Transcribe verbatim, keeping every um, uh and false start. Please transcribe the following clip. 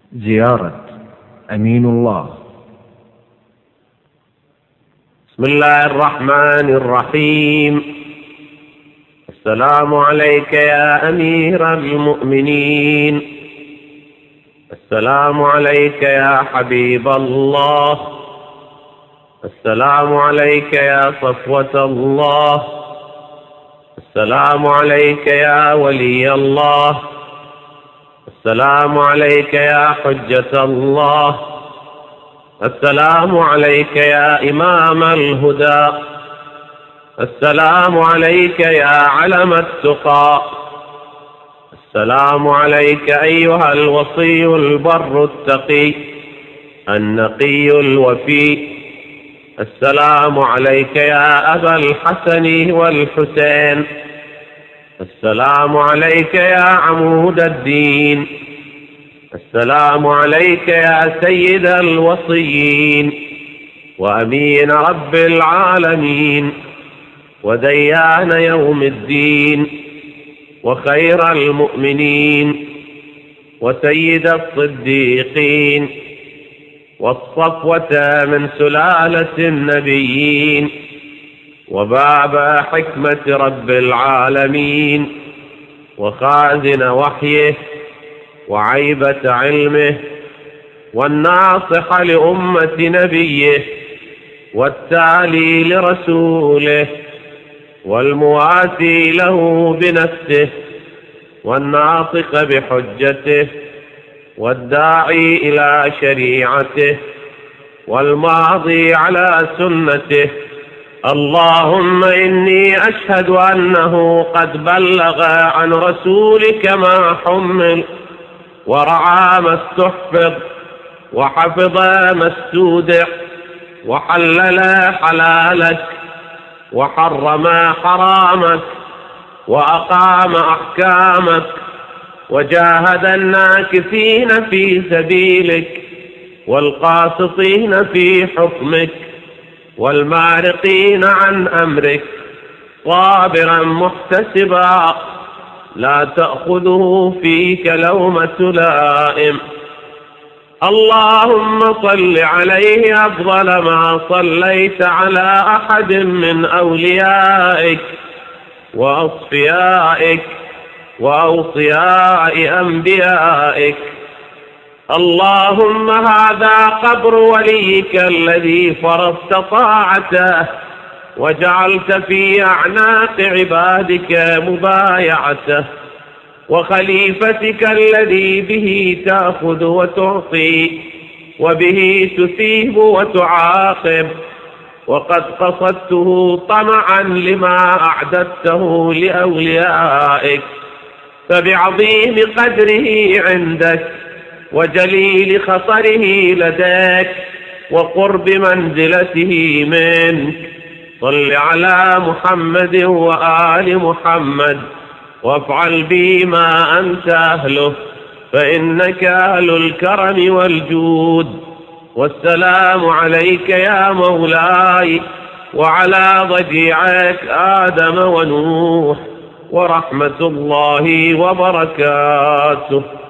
زيارة أمين الله. بسم الله الرحمن الرحيم. السلام عليك يا أمير المؤمنين. السلام عليك يا حبيب الله. السلام عليك يا صفوة الله. السلام عليك يا ولي الله. السلام عليك يا حجة الله. السلام عليك يا إمام الهدى. السلام عليك يا علم التقى. السلام عليك أيها الوصي البر التقي النقي الوفي. السلام عليك يا أبا الحسن والحسين. السلام عليك يا عمود الدين. السلام عليك يا سيد الوصيين وأمين رب العالمين وديان يوم الدين وخير المؤمنين وسيد الصديقين والصفوة من سلالة النبيين وباب حكمة رب العالمين وخازن وحيه وعيبة علمه والناصح لأمة نبيه والتالي لرسوله والمواسي له بنفسه والناطق بحجته والداعي إلى شريعته والماضي على سنته. اللهم إني أشهد أنه قد بلغ عن رسولك ما حمل ورعى ما استحفظ وحفظ ما استودع وحلل حلالك وحرم حرامك وأقام أحكامك وجاهد الناكثين في سبيلك والقاسطين في حكمك والمارقين عن أمرك صابرا محتسبا لا تأخذه فيك لومة لائم. اللهم صل عليه أفضل ما صليت على أحد من أوليائك وأصفيائك وأوصياء أنبيائك. اللهم هذا قبر وليك الذي فرضت طاعته وجعلت في أعناق عبادك مبايعته وخليفتك الذي به تأخذ وتعطي وبه تثيب وتعاقب. وقد قصدته طمعا لما أعددته لأوليائك فبعظيم قدره عندك وجليل خطره لديك وقرب منزلته منك صل على محمد وآل محمد وافعل بي ما أنت أهله فإنك أهل الكرم والجود. والسلام عليك يا مولاي وعلى ضجيعك آدم ونوح ورحمة الله وبركاته.